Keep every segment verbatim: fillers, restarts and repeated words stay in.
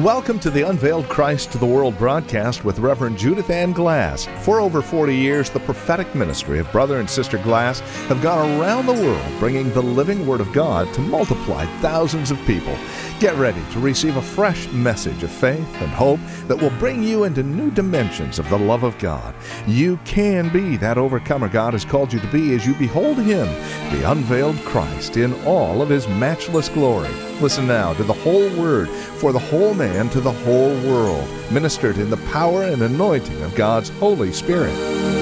Welcome to the Unveiled Christ to the World broadcast with Reverend Judith Ann Glass. For over forty years, the prophetic ministry of Brother and Sister Glass have gone around the world bringing the living Word of God to multiply thousands of people. Get ready to receive a fresh message of faith and hope that will bring you into new dimensions of the love of God. You can be that overcomer God has called you to be as you behold Him, the unveiled Christ, in all of His matchless glory. Listen now to the whole Word for the whole man to the whole world, ministered in the power and anointing of God's Holy Spirit.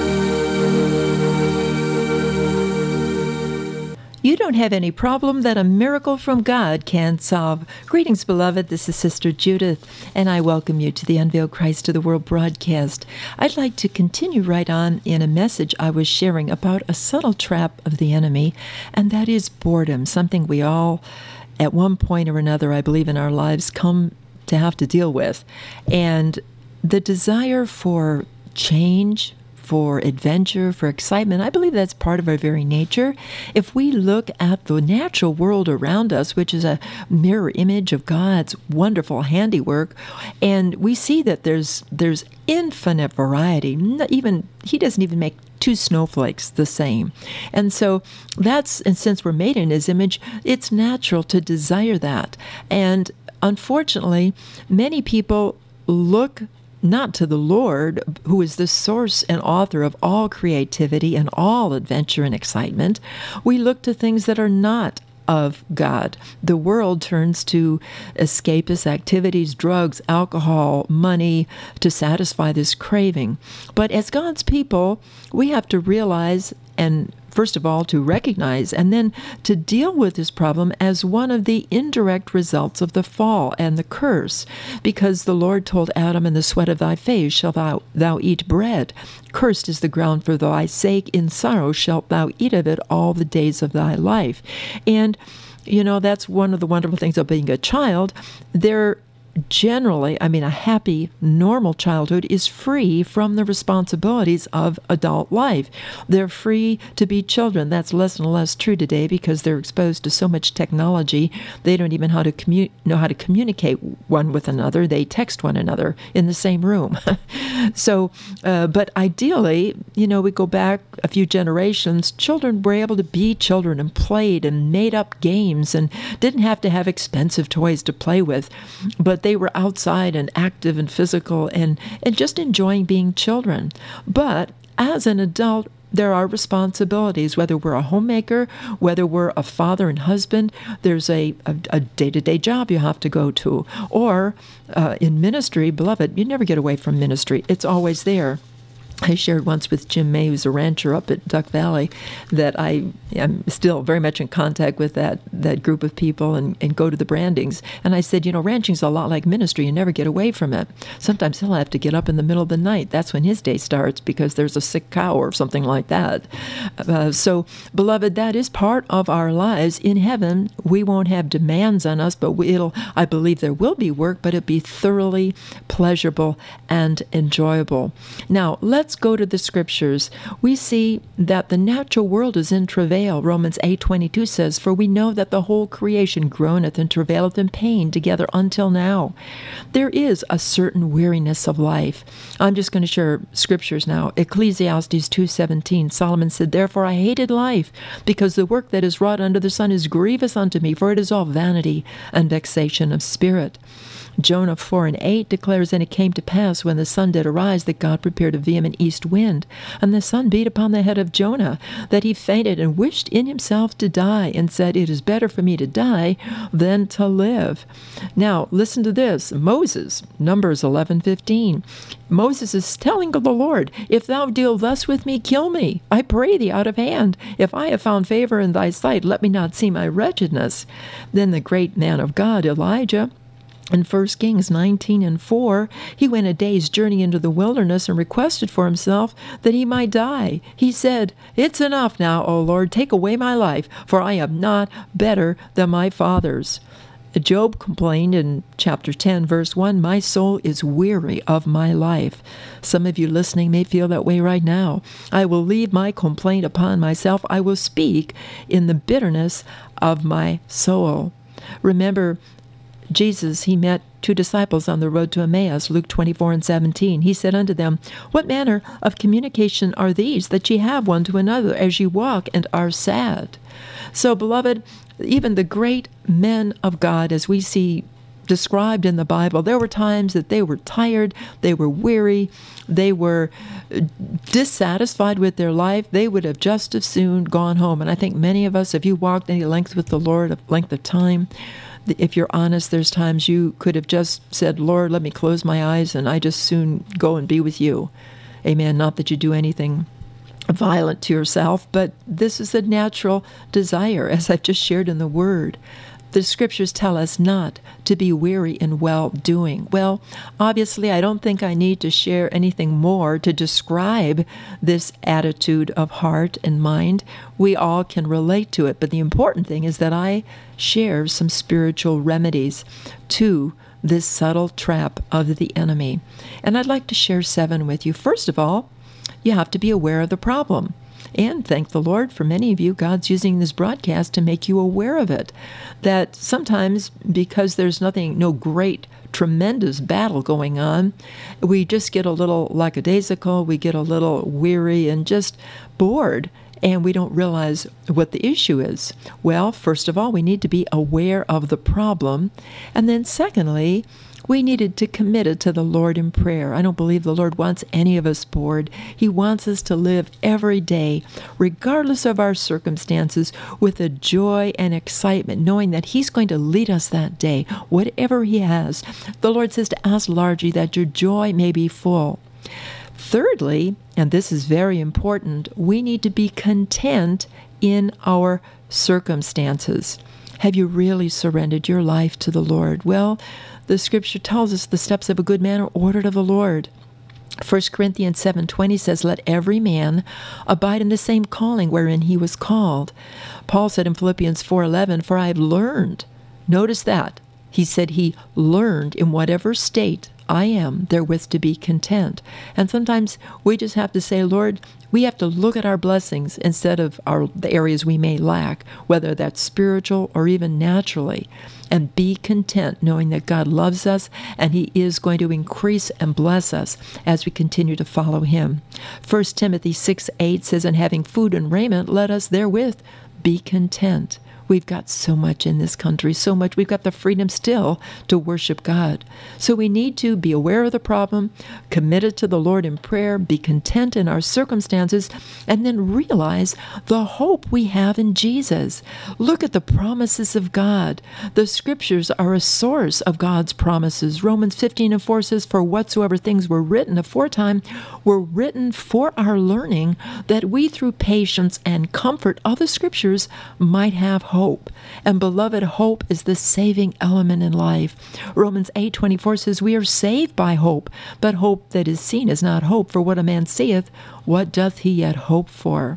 You don't have any problem that a miracle from God can't solve. Greetings, beloved. This is Sister Judith, and I welcome you to the Unveiled Christ to the World broadcast. I'd like to continue right on in a message I was sharing about a subtle trap of the enemy, and that is boredom, something we all, at one point or another, I believe in our lives, come to have to deal with. And the desire for change, for adventure, for excitement, I believe that's part of our very nature. If we look at the natural world around us, which is a mirror image of God's wonderful handiwork, and we see that there's there's infinite variety. Not even He doesn't even make two snowflakes the same. And so that's, and since we're made in His image, it's natural to desire that. And unfortunately, many people look not to the Lord, who is the source and author of all creativity and all adventure and excitement. We look to things that are not of God. The world turns to escapist activities, drugs, alcohol, money to satisfy this craving. But as God's people, we have to realize, and first of all, to recognize and then to deal with this problem as one of the indirect results of the fall and the curse. Because the Lord told Adam, "In the sweat of thy face shalt thou, thou eat bread. Cursed is the ground for thy sake. In sorrow shalt thou eat of it all the days of thy life." And, you know, that's one of the wonderful things of being a child. There Generally, I mean, a happy, normal childhood is free from the responsibilities of adult life. They're free to be children. That's less and less true today because they're exposed to so much technology. They don't even how to commu- know how to communicate one with another. They text one another in the same room. so, uh, but ideally, you know, we go back a few generations, children were able to be children and played and made up games and didn't have to have expensive toys to play with. But they were outside and active and physical and, and just enjoying being children. But as an adult, there are responsibilities, whether we're a homemaker, whether we're a father and husband, there's a, a, a day-to-day job you have to go to. Or uh, in ministry, beloved, you never get away from ministry. It's always there. I shared once with Jim May, who's a rancher up at Duck Valley, that I am still very much in contact with that, that group of people and, and go to the brandings. And I said, you know, ranching's a lot like ministry. You never get away from it. Sometimes he'll have to get up in the middle of the night. That's when his day starts because there's a sick cow or something like that. Uh, so, beloved, that is part of our lives. In heaven, we won't have demands on us, but it'll, I believe there will be work, but it'll be thoroughly pleasurable and enjoyable. Now, let's Let's go to the scriptures. We see that the natural world is in travail. Romans eight twenty-two says, "For we know that the whole creation groaneth and travaileth in pain together until now." There is a certain weariness of life. I'm just going to share scriptures now. Ecclesiastes two seventeen, Solomon said, "Therefore I hated life, because the work that is wrought under the sun is grievous unto me, for it is all vanity and vexation of spirit." Jonah four and eight declares, "And it came to pass, when the sun did arise, that God prepared a vehement east wind, and the sun beat upon the head of Jonah, that he fainted and wished in himself to die, and said, It is better for me to die than to live." Now, listen to this. Moses, Numbers eleven fifteen. Moses is telling the Lord, "If thou deal thus with me, kill me. I pray thee out of hand. If I have found favor in thy sight, let me not see my wretchedness." Then the great man of God, Elijah, in First Kings nineteen and four, he went a day's journey into the wilderness and requested for himself that he might die. He said, "It's enough now, O Lord, take away my life, for I am not better than my fathers." Job complained in chapter ten, verse one, "My soul is weary of my life." Some of you listening may feel that way right now. "I will leave my complaint upon myself. I will speak in the bitterness of my soul." Remember, Jesus, he met two disciples on the road to Emmaus, Luke twenty-four and seventeen. He said unto them, What manner of communication are these that ye have one to another as ye walk and are sad? So, beloved, even the great men of God, as we see described in the Bible, there were times that they were tired, they were weary, they were dissatisfied with their life. They would have just as soon gone home. And I think many of us, if you walked any length with the Lord, a length of time, if you're honest, there's times you could have just said, Lord, let me close my eyes and I just soon go and be with you. Amen. Not that you do anything violent to yourself, but this is a natural desire, as I've just shared in the Word. The Scriptures tell us not to be weary in well-doing. Well, obviously, I don't think I need to share anything more to describe this attitude of heart and mind. We all can relate to it, but the important thing is that I share some spiritual remedies to this subtle trap of the enemy. And I'd like to share seven with you. First of all, you have to be aware of the problem. And thank the Lord for many of you, God's using this broadcast to make you aware of it. That sometimes, because there's nothing, no great, tremendous battle going on, we just get a little lackadaisical, we get a little weary and just bored, and we don't realize what the issue is. Well, first of all, we need to be aware of the problem. And then secondly, we needed to commit it to the Lord in prayer. I don't believe the Lord wants any of us bored. He wants us to live every day, regardless of our circumstances, with a joy and excitement, knowing that He's going to lead us that day, whatever He has. The Lord says to ask largely that your joy may be full. Thirdly, and this is very important, we need to be content in our circumstances. Have you really surrendered your life to the Lord? Well, the Scripture tells us the steps of a good man are ordered of the Lord. First Corinthians seven twenty says, Let every man abide in the same calling wherein he was called. Paul said in Philippians four eleven, For I have learned. Notice that. He said he learned in whatever state I am therewith to be content. And sometimes we just have to say, Lord, we have to look at our blessings instead of our the areas we may lack, whether that's spiritual or even naturally, and be content knowing that God loves us and He is going to increase and bless us as we continue to follow Him. First Timothy six eight says, And having food and raiment, let us therewith be content. We've got so much in this country, so much. We've got the freedom still to worship God. So we need to be aware of the problem, committed to the Lord in prayer, be content in our circumstances, and then realize the hope we have in Jesus. Look at the promises of God. The Scriptures are a source of God's promises. Romans fifteen and four says, For whatsoever things were written aforetime were written for our learning, that we through patience and comfort of the Scriptures might have hope. Hope. And beloved, hope is the saving element in life. Romans eight twenty-four says, We are saved by hope, but hope that is seen is not hope. For what a man seeth, what doth he yet hope for?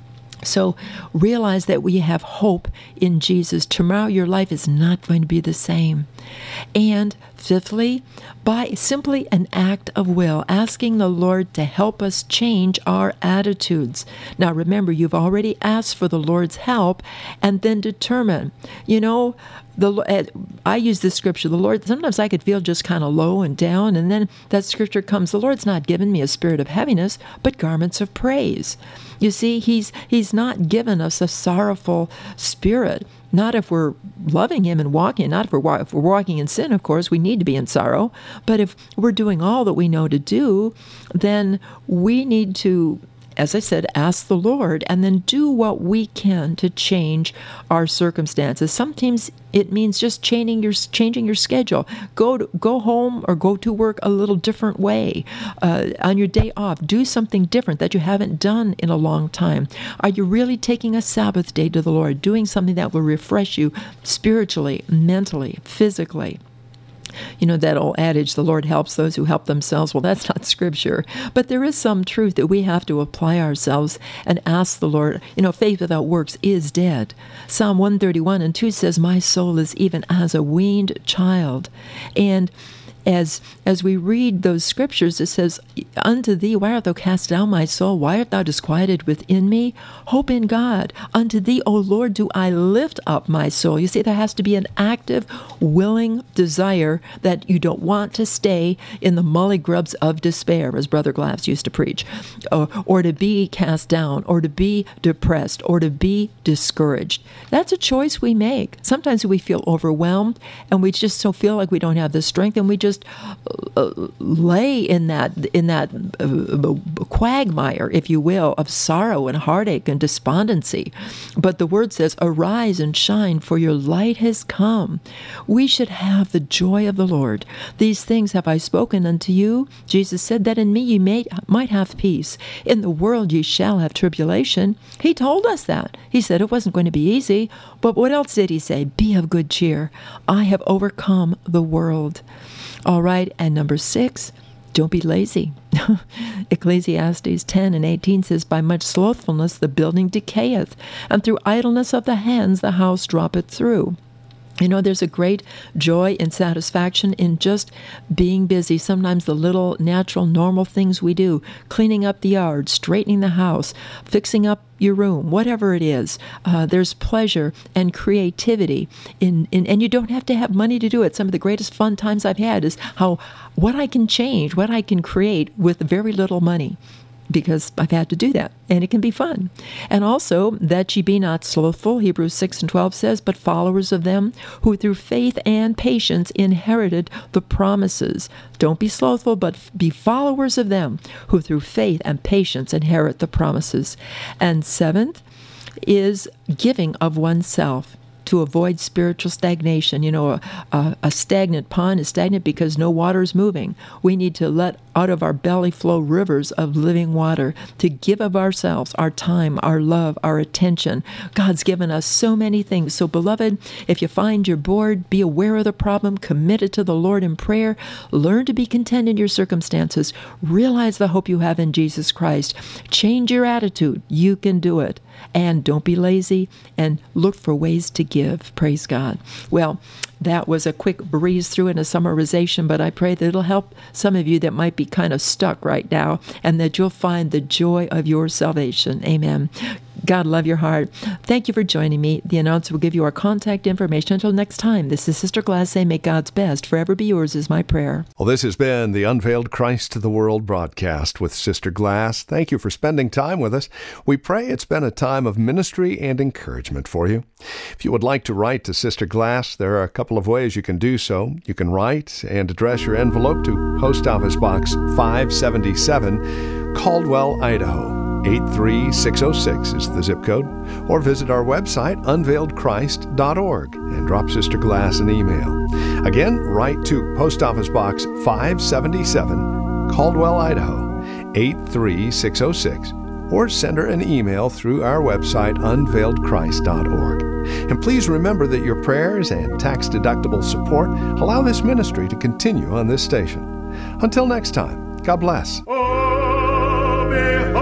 So realize that we have hope in Jesus. Tomorrow your life is not going to be the same. And fifthly, by simply an act of will, asking the Lord to help us change our attitudes. Now remember, you've already asked for the Lord's help, and then determine, you know, the I use this scripture, the Lord, sometimes I could feel just kind of low and down, and then that scripture comes, the Lord's not given me a spirit of heaviness, but garments of praise. You see, He's He's not given us a sorrowful spirit. Not if we're loving Him and walking, not if we're, if we're walking in sin, of course, we need to be in sorrow. But if we're doing all that we know to do, then we need to, as I said, ask the Lord and then do what we can to change our circumstances. Sometimes it means just changing your changing your schedule. Go to, go home or go to work a little different way. Uh, on your day off, do something different that you haven't done in a long time. Are you really taking a Sabbath day to the Lord, doing something that will refresh you spiritually, mentally, physically? You know, that old adage, the Lord helps those who help themselves. Well, that's not scripture. But there is some truth that we have to apply ourselves and ask the Lord. You know, faith without works is dead. Psalm one thirty-one and two says, My soul is even as a weaned child. And as as we read those scriptures, it says, unto thee, why art thou cast down, my soul? Why art thou disquieted within me? Hope in God. Unto thee, O Lord, do I lift up my soul. You see, there has to be an active, willing desire that you don't want to stay in the mully grubs of despair, as Brother Glass used to preach, or, or to be cast down, or to be depressed, or to be discouraged. That's a choice we make. Sometimes we feel overwhelmed, and we just so feel like we don't have the strength, and we just uh, lay in that in that uh, quagmire, if you will, of sorrow and heartache and despondency. But the Word says, arise and shine, for your light has come. We should have the joy of the Lord. These things have I spoken unto you. Jesus said that in me ye may, might have peace. In the world ye shall have tribulation. He told us that. He said it wasn't going to be easy. But what else did he say? Be of good cheer. I have overcome the world. All right, and number six, don't be lazy. Ecclesiastes ten and eighteen says, by much slothfulness the building decayeth, and through idleness of the hands the house droppeth through. You know, there's a great joy and satisfaction in just being busy. Sometimes the little natural, normal things we do, cleaning up the yard, straightening the house, fixing up your room, whatever it is, uh, there's pleasure and creativity in, in, and you don't have to have money to do it. Some of the greatest fun times I've had is how what I can change, what I can create with very little money, because I've had to do that, and it can be fun. And also, that ye be not slothful, Hebrews six and twelve says, but followers of them who through faith and patience inherited the promises. Don't be slothful, but be followers of them who through faith and patience inherit the promises. And seventh is giving of oneself, to avoid spiritual stagnation. You know, a, a, a stagnant pond is stagnant because no water is moving. We need to let out of our belly flow rivers of living water, to give of ourselves, our time, our love, our attention. God's given us so many things. So, beloved, if you find you're bored, be aware of the problem, committed to the Lord in prayer, learn to be content in your circumstances, realize the hope you have in Jesus Christ, change your attitude. You can do it. And don't be lazy, and look for ways to give. Praise God. Well, that was a quick breeze through in a summarization, but I pray that it'll help some of you that might be kind of stuck right now, and that you'll find the joy of your salvation. Amen. God love your heart. Thank you for joining me. The announcer will give you our contact information. Until next time, this is Sister Glass saying, may God's best forever be yours is my prayer. Well, this has been the Unveiled Christ to the World broadcast with Sister Glass. Thank you for spending time with us. We pray it's been a time of ministry and encouragement for you. If you would like to write to Sister Glass, there are a couple of ways you can do so. You can write and address your envelope to Post Office Box five seventy-seven, Caldwell, Idaho. eight three six oh six is the zip code, or visit our website, unveiled christ dot org, and drop Sister Glass an email. Again, write to Post Office Box five seventy-seven, Caldwell, Idaho, eight three six oh six, or send her an email through our website, unveiled christ dot org. And please remember that your prayers and tax-deductible support allow this ministry to continue on this station. Until next time, God bless. Oh,